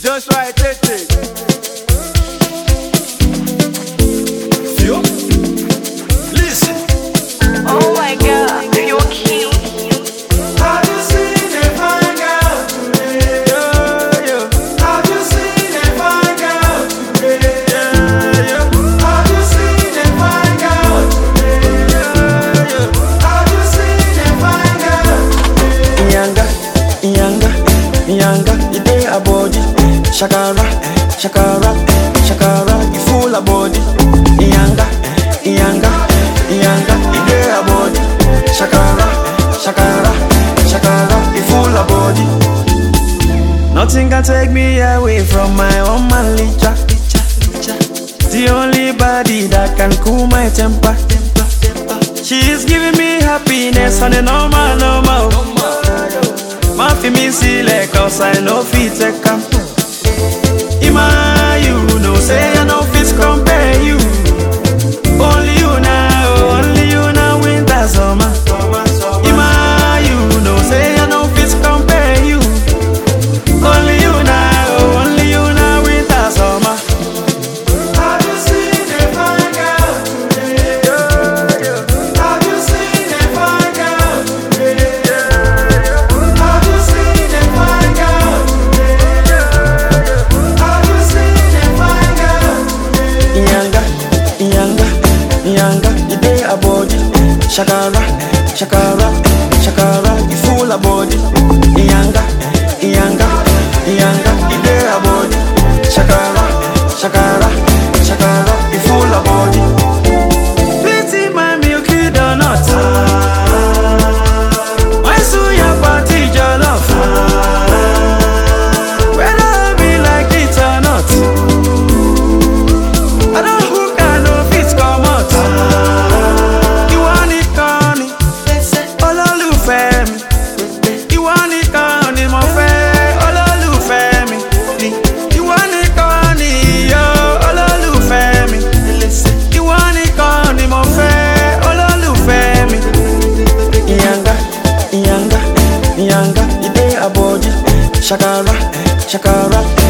Just right, take. Feel? Listen. Oh my God, you're cute. Have you seen a fine girl today? Yeah. Have you seen a fine girl today? Yeah. Have you seen a fine girl today? Yeah. Have you seen a fine girl today? Nyanga, you dey a body. Shakara, you full of body. Nyanga, you dey a body. Shakara, you full of body. Nothing can take me away from my own man, Licha. The only body that can cool my temper. She is giving me happiness on a normal. Ma fi me see like cause I know fit take am. Ima, you know say I know fit compare you. Only you now winter summer. Ima, you know say I know fit compare you. Only you now winter summer. Have you seen a fine girl today? Have you seen a fine girl today? Have you seen a fine girl today? Have you seen a fine girl today? Nyanga, you dey a body. Shakara, you full of body. Nyanga, you dey a body. Shakara, you full of body. Pretty my milky donut. My suya party jollof. Whether I be like it or not, I don't hook and no fit come out. You want it, Connie? Olólùfẹ́ mi. You want it, Connie, mo fẹ́. Olólùfẹ́ mi. You want it, Connie, yo. Olólùfẹ́ mi. You want it, Connie, mo fẹ́. Olólùfẹ́ mi. Nyanga, you dey a body. Shakara,